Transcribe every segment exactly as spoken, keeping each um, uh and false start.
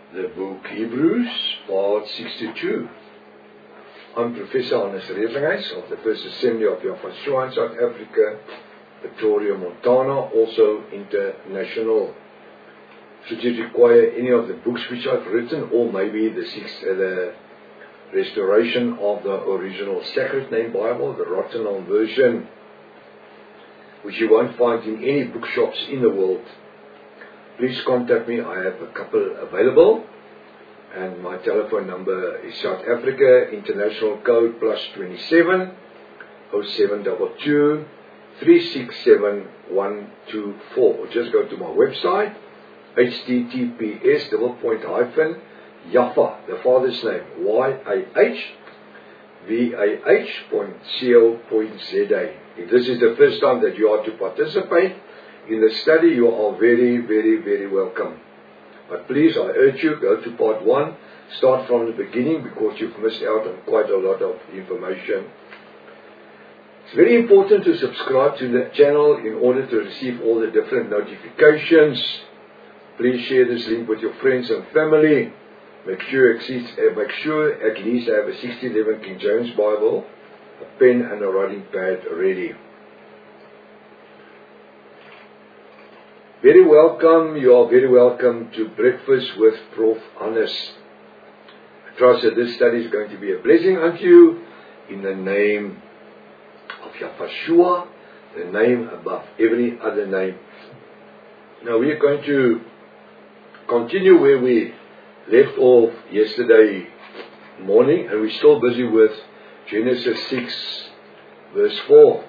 the book Hebrews, part sixty-two. I'm Professor Hannes Redlinghuis of the First Assembly of Yafashua in South Africa, Pretoria, Montana, also international. Should you require any of the books which I've written, or maybe the sixth, uh, the restoration of the original Sacred Name Bible, the Rottenham version, which you won't find in any bookshops in the world, please contact me. I have a couple available, and my telephone number is South Africa International Code plus twenty-seven oh seven two two three six seven one two four. Or just go to my website, H T T P S double point hyphen Yafa, the Father's name, Y A H V A H point co point Z A. If this is the first time that you are to participate in the study, you are very, very, very welcome. But please, I urge you, go to part one, start from the beginning, because you've missed out on quite a lot of information. It's very important to subscribe to the channel in order to receive all the different notifications. Please share this link with your friends and family. Make sure, make sure at least I have a sixteen eleven King James Bible, a pen and a writing pad ready. Very welcome, you are very welcome to Breakfast with Professor Hannes. I trust that this study is going to be a blessing unto you in the name of Yafashua, the name above every other name. Now we are going to continue where we left off yesterday morning, and we're still busy with Genesis six verse four.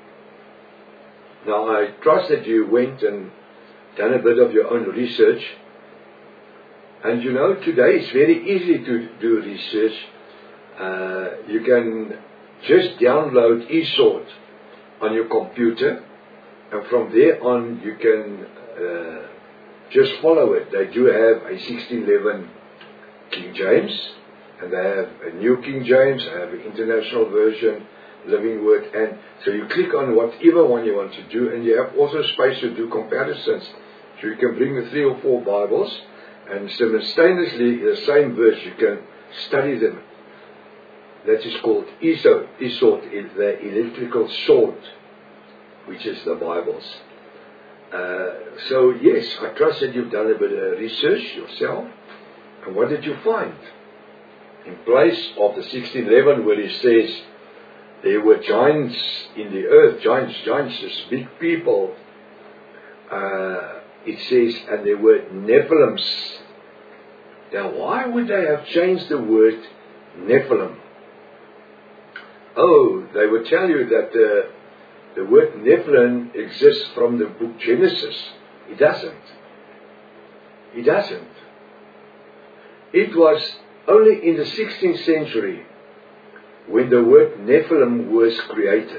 Now I trust that you went and done a bit of your own research, and you know today it's very easy to do research. Uh, you can just download eSword on your computer, and from there on you can uh, just follow it. They do have a sixteen eleven King James, and they have a New King James, they have an international version, Living Word, and so you click on whatever one you want to do, and you have also space to do comparisons. So you can bring the three or four Bibles, and simultaneously the same verse you can study them. That is called eSword, eSword, the electrical sword, which is the Bibles. Uh, so yes, I trust that you've done a bit of research yourself. And what did you find? In place of the sixteen eleven, where it says there were giants in the earth, giants, giants, this big people, uh, it says, and there were Nephilims. Now, why would they have changed the word Nephilim? Oh, they would tell you that the, the word Nephilim exists from the book Genesis. It doesn't. It doesn't. It was only in the sixteenth century when the word Nephilim was created.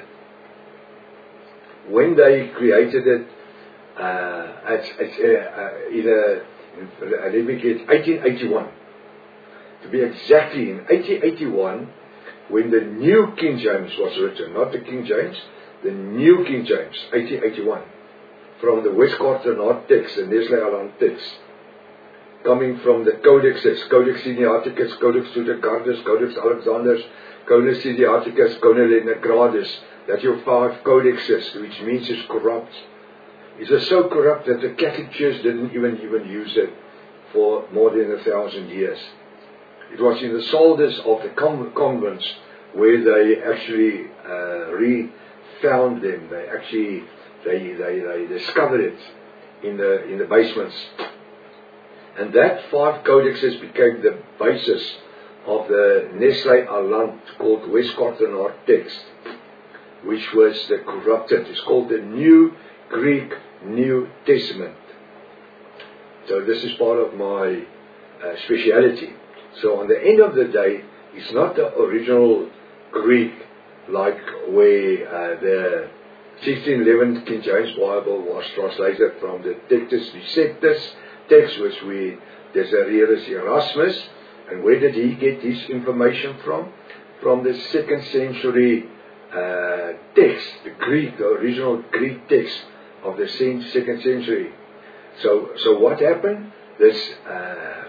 When they created it, uh, it's, it's, uh, uh, in a, uh, let me get eighteen eighty-one. To be exactly in eighteen eighty-one, when the New King James was written, not the King James, the New King James, eighteen eighty-one, from the Westcott-Renard text, the Nestle-Aland text, coming from the codexes, Codex Sinaiticus, Codex Sudecardus, Codex Alexanders, Codex Sinaiticus, Codex Leninagradus, that your five codexes, which means it's corrupt. It was so corrupt that the Catholic Church didn't even, even use it for more than a thousand years. It was in the solders of the convents where they actually uh, re-found them. They actually, they, they, they discovered it in the, in the basements. And that five codexes became the basis of the Nestle-Aland called Westcott-Renard text, which was the corrupted. It's called the New Greek New Testament. So this is part of my uh, speciality. So on the end of the day, it's not the original Greek like where uh, the sixteen eleven King James Bible was translated from the Textus Receptus text, which we Desiderius Erasmus. And where did he get his information from? From the second century uh, text, the Greek, the original Greek text of the second century. So, so what happened? This uh,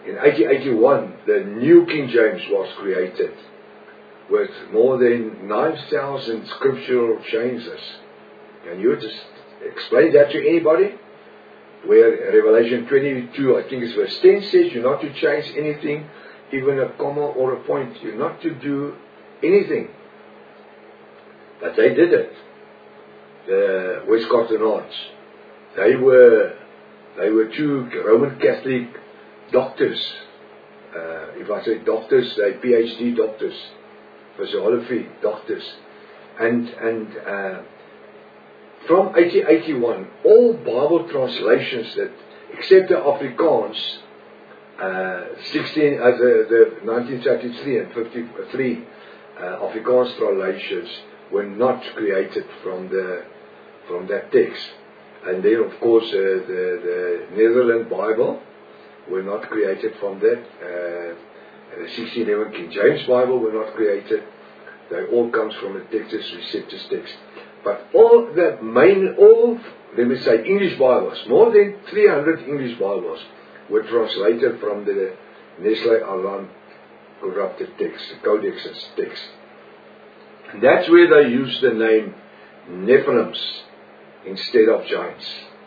in eighteen eighty-one, the New King James was created with more than nine thousand scriptural changes. Can you just explain that to anybody? Where Revelation twenty-two, I think it's verse ten, says you're not to change anything, even a comma or a point. You're not to do anything. But they did it. The Westcott Arts. They were, they were two Roman Catholic doctors. Uh, if I say doctors, they PhD doctors, physiology doctors, and and uh, from eighteen eighty-one, all Bible translations that, except the Afrikaans, uh, sixteen, uh, the, the nineteen thirty-three and fifty-three uh, Afrikaans translations were not created from the from that text. And then, of course, uh, the the Netherlands Bible were not created from that. Uh, the sixteen eleven King James Bible were not created. They all comes from the Textus Receptus text. But all the main, all, let me say, English Bibles, more than three hundred English Bibles were translated from the Nestle Aland corrupted text, the Codex's text. And that's where they use the name Nephilims instead of giants.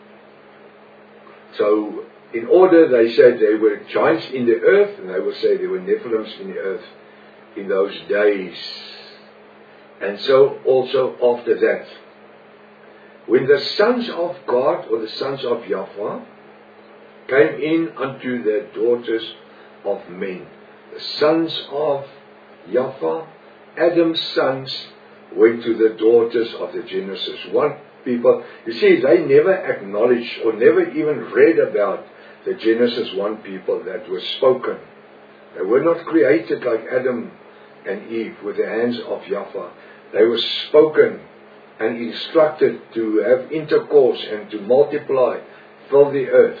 So, in order, they said they were giants in the earth, and they will say there were Nephilims in the earth in those days. And so also after that, when the sons of God, or the sons of Yahweh, came in unto the daughters of men, the sons of Yahweh, Adam's sons, went to the daughters of the Genesis one people. You see, they never acknowledged or never even read about the Genesis one people that were spoken. They were not created like Adam and Eve with the hands of Yahweh. They were spoken and instructed to have intercourse and to multiply, fill the earth.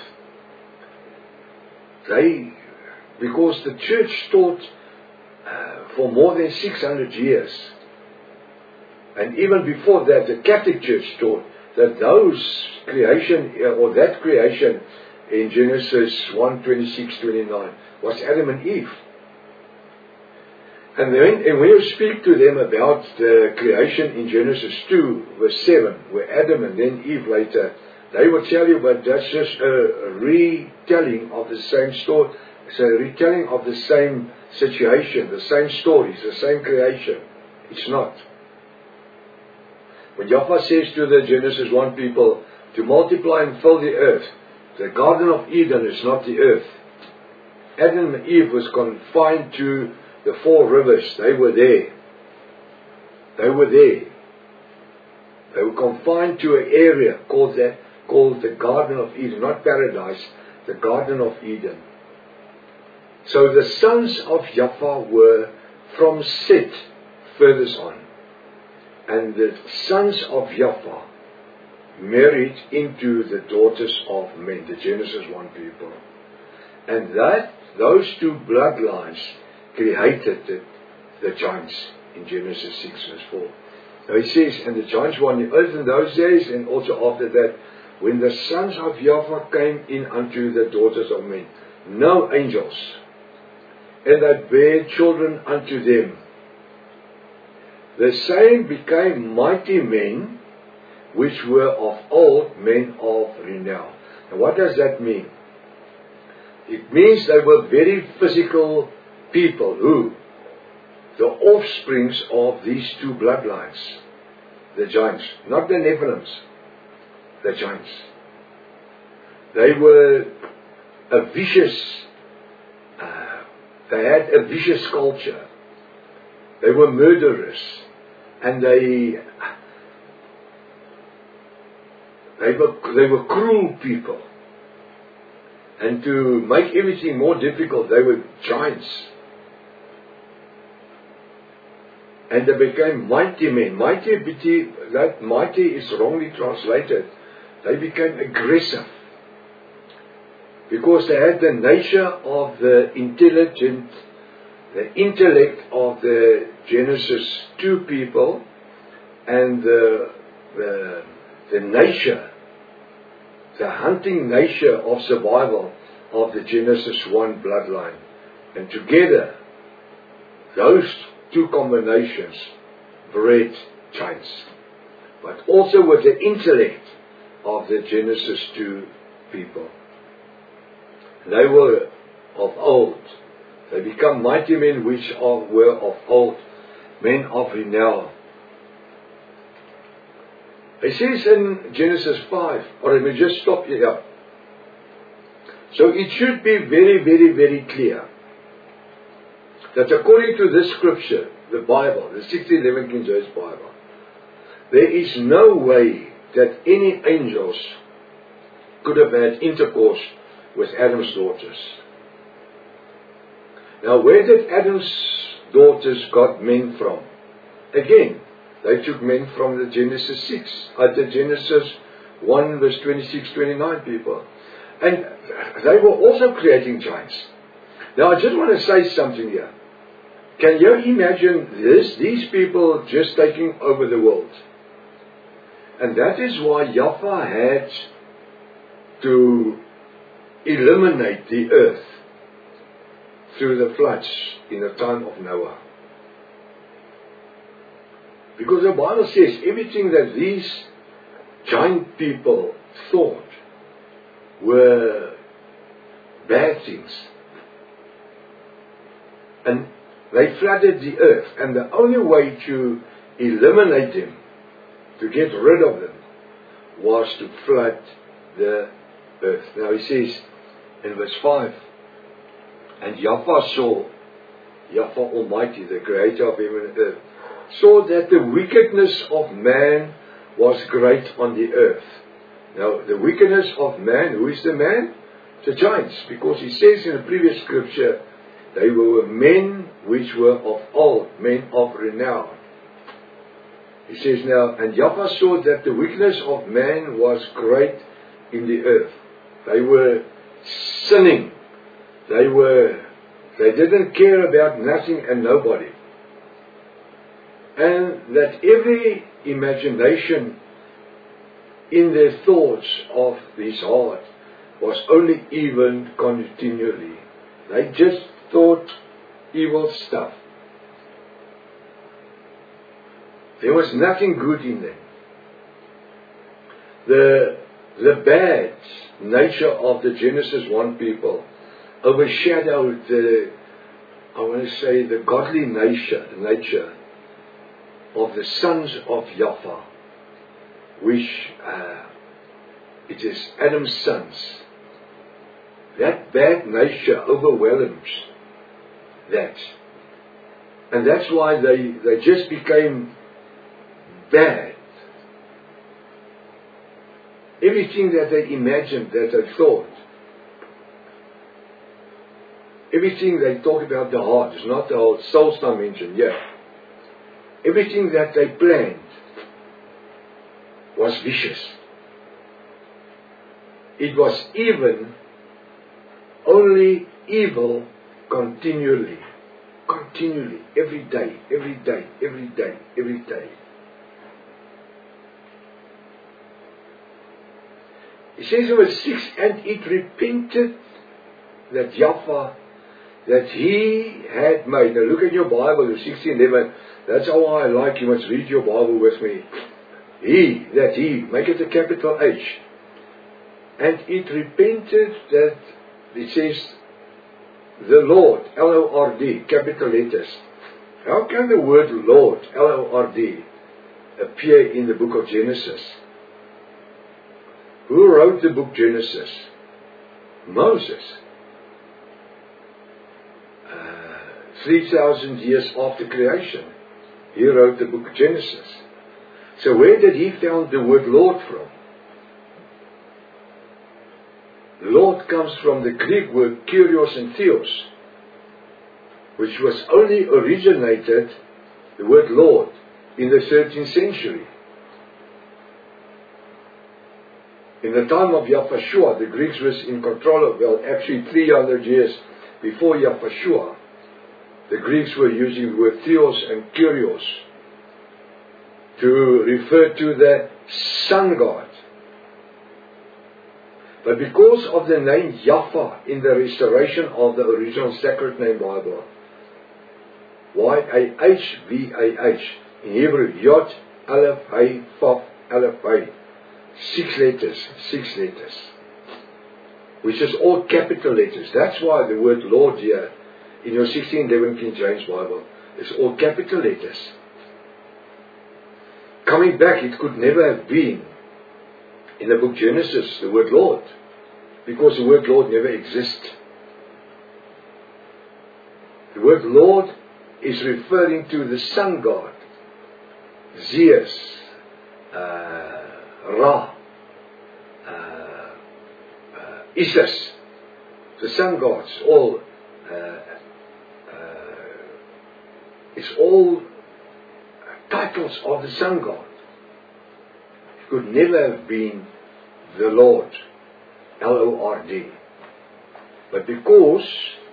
They, because the church taught uh, for more than six hundred years, and even before that, the Catholic Church taught that those creation, uh, or that creation in Genesis one, twenty-six, twenty-nine, was Adam and Eve. And then, and when you speak to them about the creation in Genesis two, verse seven, where Adam and then Eve later, they will tell you, but that's just a retelling of the same story. It's a retelling of the same situation, the same stories, the same creation. It's not. When Yahweh says to the Genesis one people to multiply and fill the earth, the Garden of Eden is not the earth. Adam and Eve was confined to the four rivers. They were there. They were there. They were confined to an area called that, called the Garden of Eden, not paradise, the Garden of Eden. So the sons of Yahweh were from Seth furthest on. And the sons of Yahweh married into the daughters of men, the Genesis one people. And that, those two bloodlines created the, the giants in Genesis six verse four. Now he says, and the giants were on the earth in those days, and also after that, when the sons of Yahweh came in unto the daughters of men, no angels, and that bare children unto them. The same became mighty men, which were of old, men of renown. And what does that mean? It means they were very physical people who, the offsprings of these two bloodlines, the giants, not the Nephilims, the giants. They were a vicious, uh, they had a vicious culture. They were murderers, and they they were they were cruel people. And to make everything more difficult, they were giants. And they became mighty men. Mighty, that mighty is wrongly translated. They became aggressive. Because they had the nature of the intelligent, the intellect of the Genesis two people, and the, the, the nature, the hunting nature of survival of the Genesis one bloodline. And together, those two combinations bred giants. But also with the intellect of the Genesis two people. They were of old. They become mighty men which are, were of old, men of renown. It says in Genesis five, or let me just stop here. So it should be very, very, very clear that according to this scripture, the Bible, the sixteen eleven King James Bible, there is no way that any angels could have had intercourse with Adam's daughters. Now, where did Adam's daughters got men from? Again, they took men from the Genesis six, at the Genesis one verse twenty-six, twenty-nine people. And they were also creating giants. Now, I just want to say something here. Can you imagine this? These people just taking over the world. And that is why Yahweh had to eliminate the earth through the floods in the time of Noah. Because the Bible says everything that these giant people thought were bad things. And they flooded the earth. And the only way to eliminate them, to get rid of them, was to flood the earth. Now he says in verse five, and Yahweh saw, Yahweh Almighty, the creator of heaven and earth, saw that the wickedness of man was great on the earth. Now, the wickedness of man, who is the man? The giants. Because he says in the previous scripture, they were men which were of old, men of renown. He says now, and Yahweh saw that the wickedness of man was great in the earth. They were sinning. They were, they didn't care about nothing and nobody. And that every imagination in their thoughts of his heart was only evil continually. They just thought evil stuff. There was nothing good in them. The, the bad nature of the Genesis one people overshadowed the, I want to say, the godly nature, nature of the sons of Yahweh, which uh, it is Adam's sons. That bad nature overwhelms that. And that's why they, they just became bad. Everything that they imagined, that they thought, everything they talk about the heart, is not the whole soul's dimension, yeah. Everything that they planned was vicious. It was even only evil continually. Continually. Every day, every day, every day, every day. It says in verse six, and it repented that Yahweh, that he had made. Now look at your Bible, the sixteen eleven. That's how I like you. Must read your Bible with me. He, that he, make it a capital H. And it repented that, it says, the Lord, L O R D, capital letters. How can the word Lord, L O R D, appear in the book of Genesis? Who wrote the book Genesis? Moses. Uh, three thousand years after creation, he wrote the book Genesis. So where did he found the word Lord from? Lord comes from the Greek word kurios and theos, which was only originated, the word Lord, in the thirteenth century. In the time of Yahweh, the Greeks was in control of, well, actually three hundred years before Yahweh, the Greeks were using the word theos and kurios to refer to the sun god. But because of the name Yahweh in the restoration of the original Sacred Name Bible, Y A H V A H, in Hebrew, Yod, Aleph, Hey, Vav, Aleph, Hey, six letters, six letters, which is all capital letters. That's why the word Lord here, in your sixteen eleven King James Bible, is all capital letters. Coming back, it could never have been in the book Genesis, the word Lord, because the word Lord never exists. The word Lord is referring to the sun god, Zeus, uh, Ra, uh, uh, Isis, the sun gods, all, uh, uh, it's all titles of the sun god. It could never have been the Lord, L O R D. But because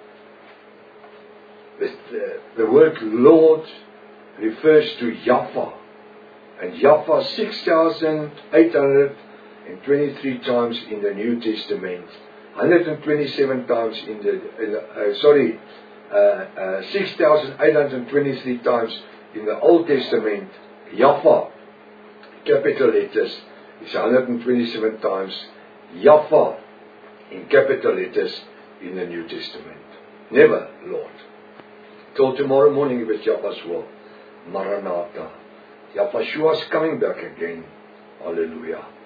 the, the, the word Lord refers to Yahweh, and Yahweh six thousand eight hundred twenty-three times in the New Testament, one hundred twenty-seven times in the, in the uh, sorry, uh, uh, six thousand eight hundred twenty-three times in the Old Testament. Yahweh, capital letters, is one hundred twenty-seven times Yahweh in capital letters in the New Testament. Never Lord. Till tomorrow morning, if it's Yahweh's will. Maranatha. Yahweh is coming back again. Hallelujah.